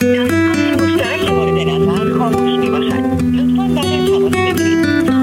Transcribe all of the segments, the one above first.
مشترک مورد نظر خاموش میباشد. لطفاً بعد تماس بگیرید.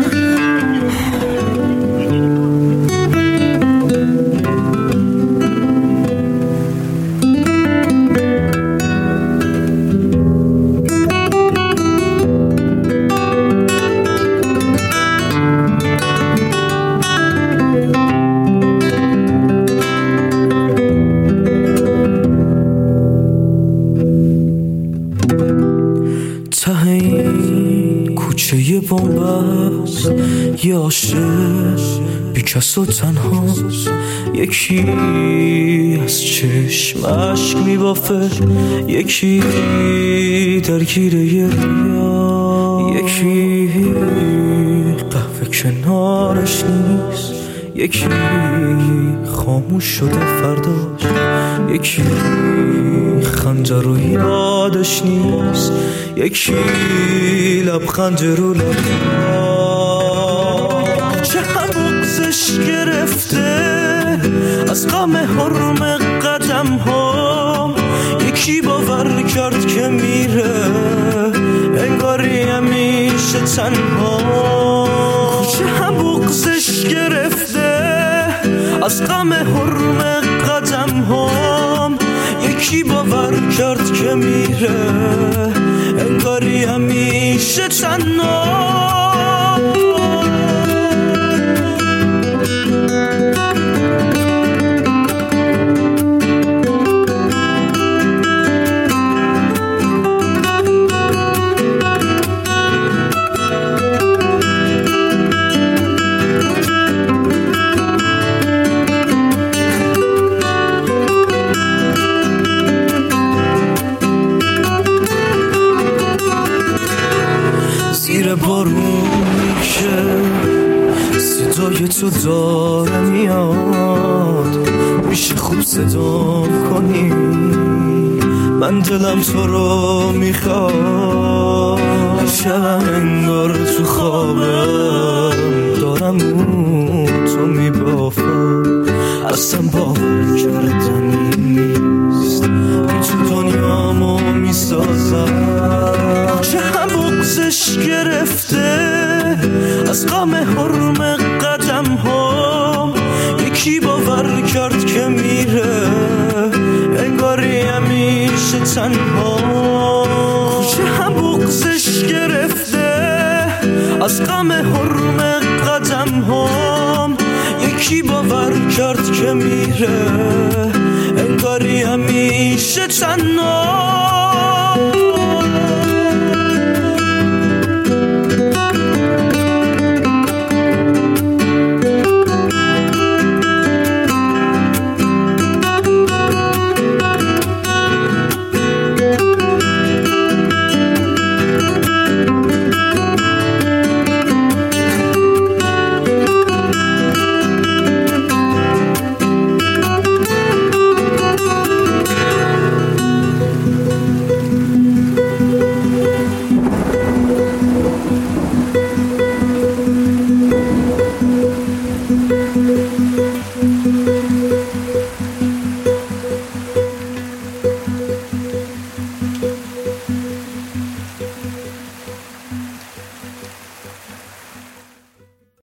کوچه بنبست یه عاشق بی کس و تنهاست، یکی از چشم اشک میبافه، یکی درگیر یه ریا، یکی قهوه کنارش نیست، یکی خاموش شده فرداش، یکی خنجر رو یادش نیست، یکی لبخند رو چه هم بغزش گرفته از غم حرم قدم ها، یکی باور کرد که میره انگاری همیشه تنها، چه هم بغزش گرفته از غم حرم قدم ها، یکی باور کرد که میره انگاری همیشه تنها. زیر بارونی که صدای تو داره میاد، میشه خوب صدام کنی؟ من دلم تو رو میخواد، شبم انگار تو خوابم دارم تو میبافم، اصلا باور کردنی نیست این تو دنیامو میسازم، چه هم بغزش گرفته از غم حرم قدم ها، یکی باور کرد که میره انگاری همیشه تنها، چه هم بغزش گرفته از غم حرم قدم ها، یکی باور کرد که میره انگاری همیشه تنها.